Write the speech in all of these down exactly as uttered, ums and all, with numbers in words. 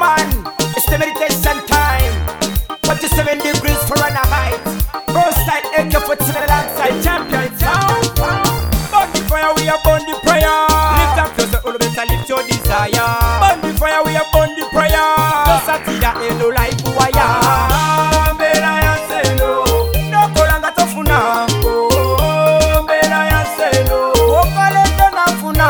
man, it's the meditation time. forty-seven degrees for an height. Burst like A K forty-seven alongside champion sound. Burn the fire, we are burn the prayer. Lift up closer, all better lift your desire. Burn the fire, we are burn the prayer. Just a tea that ain't no life who I am. Better I say no. No kolanga tofuna. Oh, better I say no. Oh, kolanga tofuna.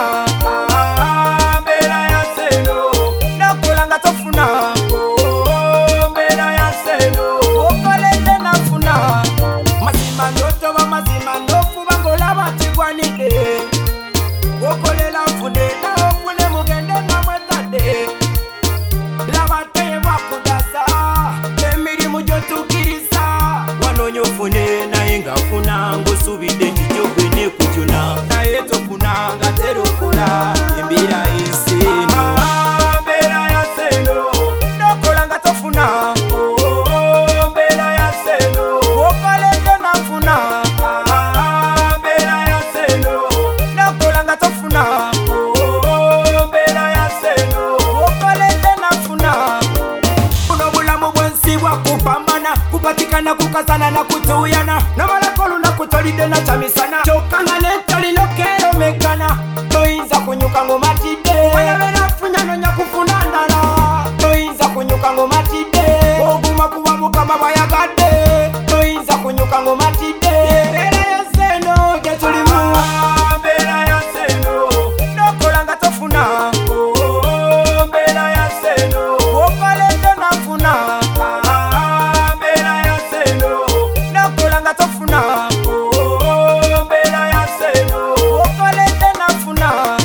Better I say no. No kolanga tofuna. Oh, better I say no. Oh, kolanga tofuna. Mazima noto ba mazima nofu bangola batigwanide. Okolela fune na ofune mugende na mwetade. Labate wakudasa emiri mujotukiriza. Wanonyo fune na inga funa ngosubide njogwe ne kujuna. Na yeto funa ngatero kula imbira isino. Bera ya seno nokola ngatofuna. Oh, bera ya seno okolete na funa. Bera ya seno nokola ngatofuna. Oh, bera ya seno okolete na funa. Kuno bulamu bwensi bwa kupambana kupatikana kukazana na kutuyana namalakolu na kutolide na chamisana chokanga netali lokero mekana toyinza kunyuka ngo matide wayabera funyano nyakufuna ndala toyinza kunyuka ngo matide oguma kuba mukama bayagadde toyinza kunyuka ngo matide bera ya seno getulimu bera ya seno nokolanga tofuna. Oh, bera ya seno okolete nafuna. Bera ya seno nokolanga tofuna. Oh, bera ya seno okolete nafuna.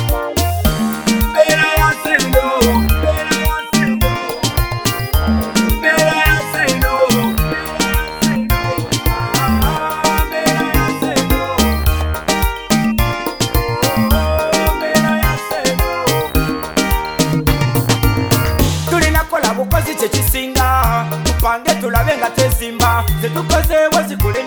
Bera ya seno bera ya seno bera ya seno bera ya seno. Tulina kola bukozi kye kisinga tupange tulabe nga tesimba zetukoze wezikule